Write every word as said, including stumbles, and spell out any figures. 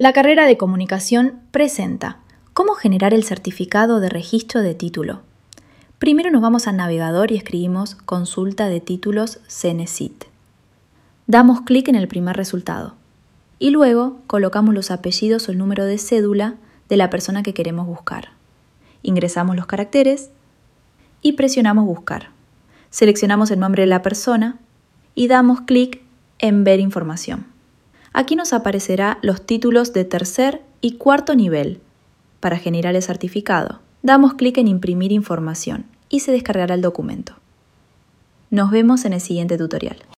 La carrera de comunicación presenta ¿Cómo generar el certificado de registro de título? Primero nos vamos al navegador y escribimos Consulta de títulos Cenecit. Damos clic en el primer resultado y luego colocamos los apellidos o el número de cédula de la persona que queremos buscar. Ingresamos los caracteres y presionamos Buscar. Seleccionamos el nombre de la persona y damos clic en Ver información. Aquí nos aparecerá los títulos de tercer y cuarto nivel. Para generar el certificado, damos clic en Imprimir información y se descargará el documento. Nos vemos en el siguiente tutorial.